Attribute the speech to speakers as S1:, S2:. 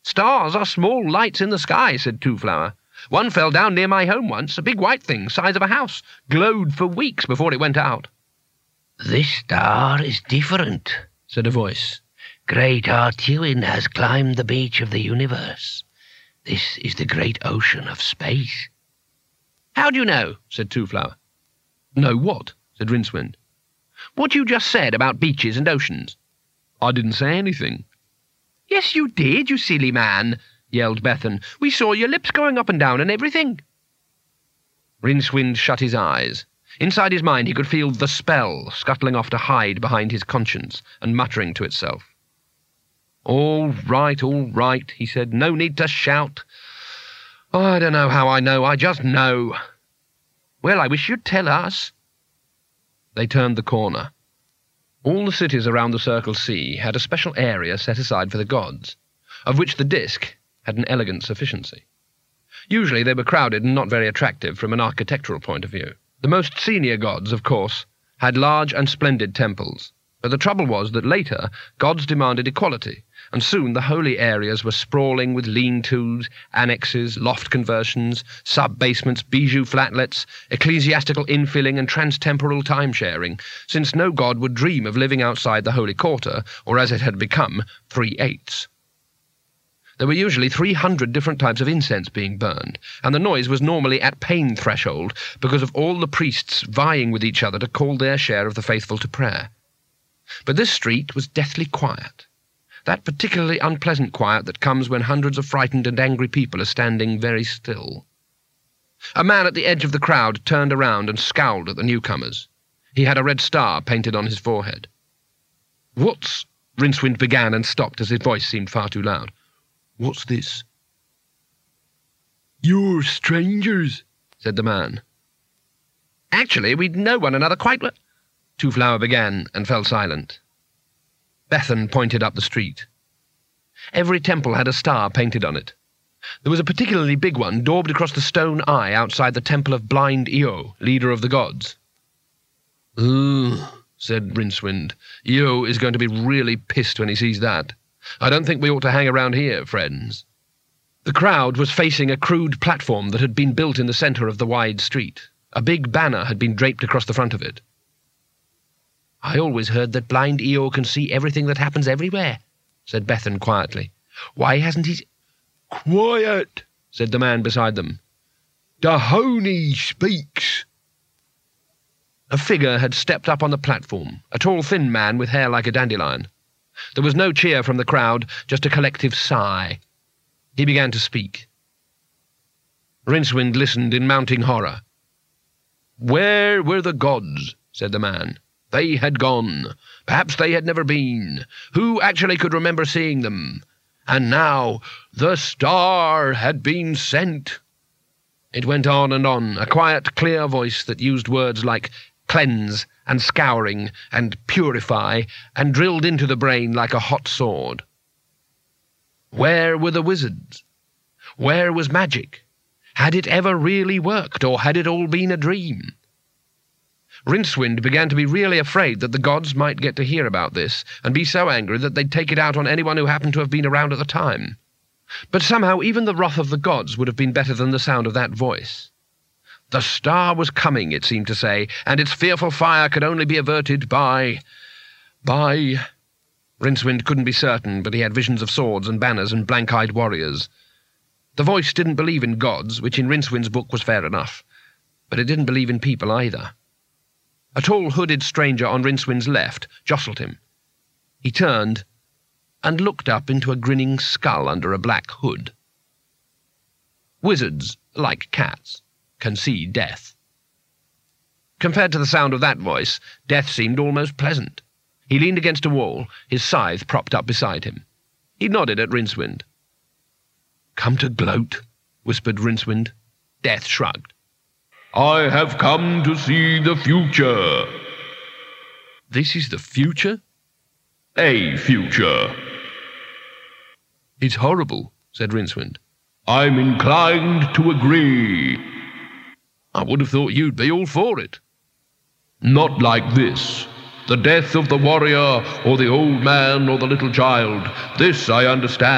S1: "Stars are small lights in the sky," said Two-Flower. "One fell down near my home once, a big white thing, size of a house, glowed for weeks before it went out."
S2: "This star is different," said a voice. "Great Artuin has climbed the beach of the universe. This is the great ocean of space."
S1: "How do you know?" said Two-Flower. "Know what?" said Rincewind. "What you just said about beaches and oceans." "I didn't say anything." "Yes, you did, you silly man," yelled Bethan. "We saw your lips going up and down and everything." Rincewind shut his eyes. Inside his mind he could feel the spell scuttling off to hide behind his conscience and muttering to itself. All right, he said. "No need to shout. I don't know how I know, I just know." "Well, I wish you'd tell us." They turned the corner. All the cities around the Circle Sea had a special area set aside for the gods, of which the disk had an elegant sufficiency. Usually they were crowded and not very attractive from an architectural point of view. The most senior gods, of course, had large and splendid temples, but the trouble was that later gods demanded equality, and soon the holy areas were sprawling with lean-tos, annexes, loft conversions, sub-basements, bijou flatlets, ecclesiastical infilling and trans-temporal time-sharing, since no god would dream of living outside the Holy Quarter, or as it had become, 3/8. There were usually 300 different types of incense being burned, and the noise was normally at pain threshold because of all the priests vying with each other to call their share of the faithful to prayer. But this street was deathly quiet, that particularly unpleasant quiet that comes when hundreds of frightened and angry people are standing very still. A man at the edge of the crowd turned around and scowled at the newcomers. He had a red star painted on his forehead. "What's—" Rincewind began and stopped as his voice seemed far too loud. "What's this?" "You're strangers," said the man. "Actually, we know one another quite well," Two-Flower began and fell silent. Bethan pointed up the street. Every temple had a star painted on it. There was a particularly big one daubed across the stone eye outside the temple of blind Io, leader of the gods. "Ugh," said Rincewind. "Io is going to be really pissed when he sees that. I don't think we ought to hang around here, friends." The crowd was facing a crude platform that had been built in the centre of the wide street. A big banner had been draped across the front of it. "I always heard that blind Io can see everything that happens everywhere," said Bethan quietly. "Why hasn't he—" "Quiet," said the man beside them. "Dahomey speaks." A figure had stepped up on the platform, a tall, thin man with hair like a dandelion. There was no cheer from the crowd, just a collective sigh. He began to speak. Rincewind listened in mounting horror. "Where were the gods?" said the man. "They had gone. Perhaps they had never been. Who actually could remember seeing them? And now the star had been sent." It went on, a quiet, clear voice that used words like cleanse and scouring and purify and drilled into the brain like a hot sword. Where were the wizards? Where was magic? Had it ever really worked, or had it all been a dream? Rincewind began to be really afraid that the gods might get to hear about this and be so angry that they'd take it out on anyone who happened to have been around at the time. But somehow even the wrath of the gods would have been better than the sound of that voice. The star was coming, it seemed to say, and its fearful fire could only be averted by... Rincewind couldn't be certain, but he had visions of swords and banners and blank-eyed warriors. The voice didn't believe in gods, which in Rincewind's book was fair enough, but it didn't believe in people either. A tall, hooded stranger on Rincewind's left jostled him. He turned and looked up into a grinning skull under a black hood. Wizards, like cats, can see death. Compared to the sound of that voice, death seemed almost pleasant. He leaned against a wall, his scythe propped up beside him. He nodded at Rincewind. "Come to gloat," whispered Rincewind. Death shrugged. "I have come to see the future." "This is the future?" "A future." "It's horrible," said Rincewind. "I'm inclined to agree." "I would have thought you'd be all for it." "Not like this. The death of the warrior, or the old man, or the little child. This I understand.